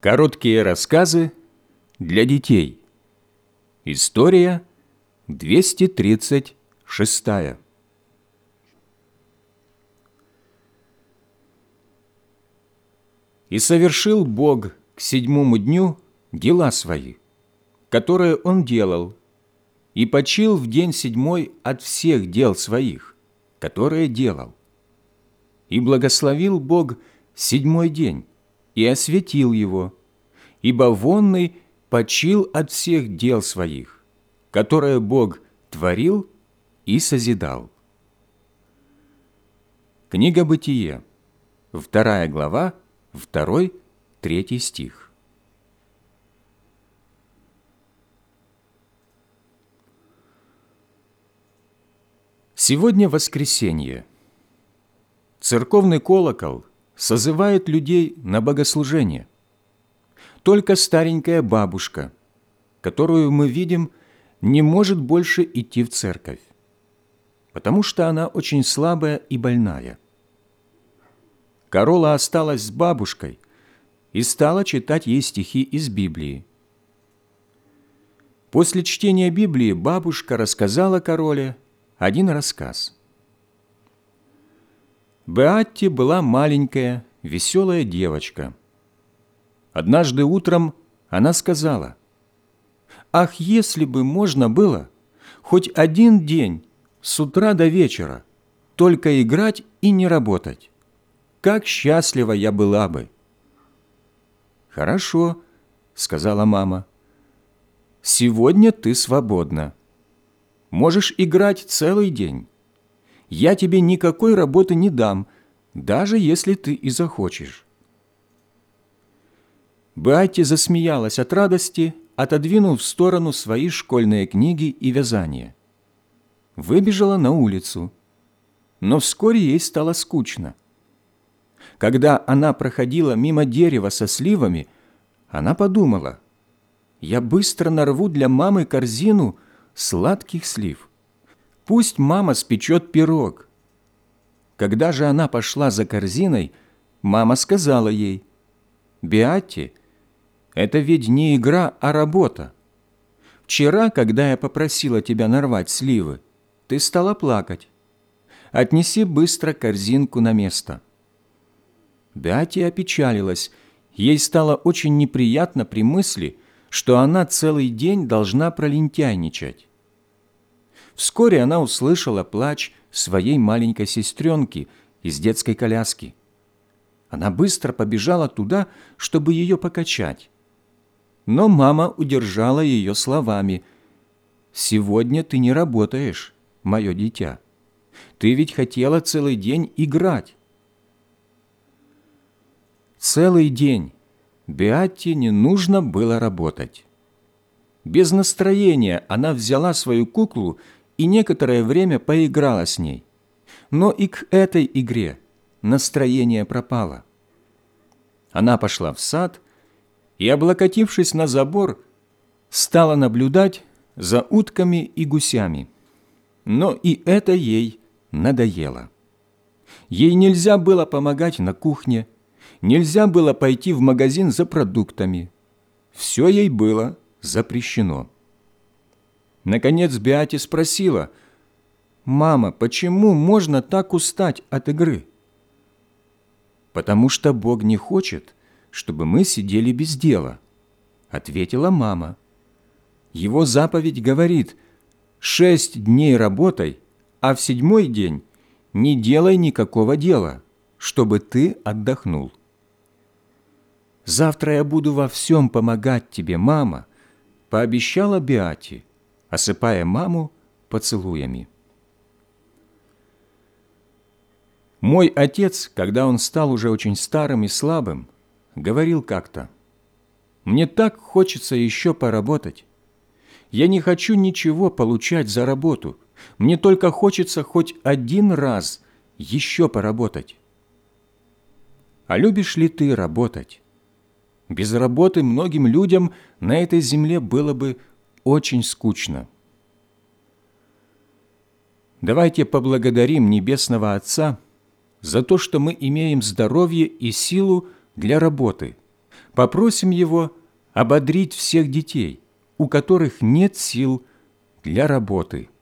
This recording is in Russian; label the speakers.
Speaker 1: Короткие рассказы для детей. История 236. «И совершил Бог к 7-му дню дела свои, которые Он делал, и почил в день 7-й от всех дел своих, которые делал. И благословил Бог 7-й день, и осветил его, ибо вонный почил от всех дел своих, которые Бог творил и созидал». Книга Бытие, 2 глава, 2-3 стих. Сегодня воскресенье. Церковный колокол созывает людей на богослужение. Только старенькая бабушка, которую мы видим, не может больше идти в церковь, потому что она очень слабая и больная. Карола осталась с бабушкой и стала читать ей стихи из Библии. После чтения Библии бабушка рассказала Кароле один рассказ. Беатти была маленькая, веселая девочка. Однажды утром она сказала: «Ах, если бы можно было хоть один день с утра до вечера только играть и не работать! Как счастлива я была бы!» «Хорошо», — сказала мама, — «сегодня ты свободна. Можешь играть целый день. Я тебе никакой работы не дам, даже если ты и захочешь». Беатти засмеялась от радости, отодвинув в сторону свои школьные книги и вязание. Выбежала на улицу, но вскоре ей стало скучно. Когда она проходила мимо дерева со сливами, она подумала: «Я быстро нарву для мамы корзину сладких слив. Пусть мама спечет пирог». Когда же она пошла за корзиной, мама сказала ей: «Беатти, это ведь не игра, а работа. Вчера, когда я попросила тебя нарвать сливы, ты стала плакать. Отнеси быстро корзинку на место». Беатти опечалилась. Ей стало очень неприятно при мысли, что она целый день должна пролентяйничать. Вскоре она услышала плач своей маленькой сестренки из детской коляски. Она быстро побежала туда, чтобы ее покачать. Но мама удержала ее словами: «Сегодня ты не работаешь, мое дитя. Ты ведь хотела целый день играть». Целый день Беатти не нужно было работать. Без настроения она взяла свою куклу и некоторое время поиграла с ней. Но и к этой игре настроение пропало. Она пошла в сад и, облокотившись на забор, стала наблюдать за утками и гусями. Но и это ей надоело. Ей нельзя было помогать на кухне, нельзя было пойти в магазин за продуктами. Все ей было запрещено. Наконец Беатти спросила: «Мама, почему можно так устать от игры?» «Потому что Бог не хочет, чтобы мы сидели без дела», — ответила мама. «Его заповедь говорит: 6 дней работай, а в 7-й день не делай никакого дела, чтобы ты отдохнул». «Завтра я буду во всем помогать тебе, мама», — пообещала Беатти, осыпая маму поцелуями. Мой отец, когда он стал уже очень старым и слабым, говорил как-то: «Мне так хочется еще поработать. Я не хочу ничего получать за работу. Мне только хочется хоть один раз еще поработать». А любишь ли ты работать? Без работы многим людям на этой земле было бы очень скучно. Давайте поблагодарим Небесного Отца за то, что мы имеем здоровье и силу для работы, Попросим его ободрить всех детей, у которых нет сил для работы.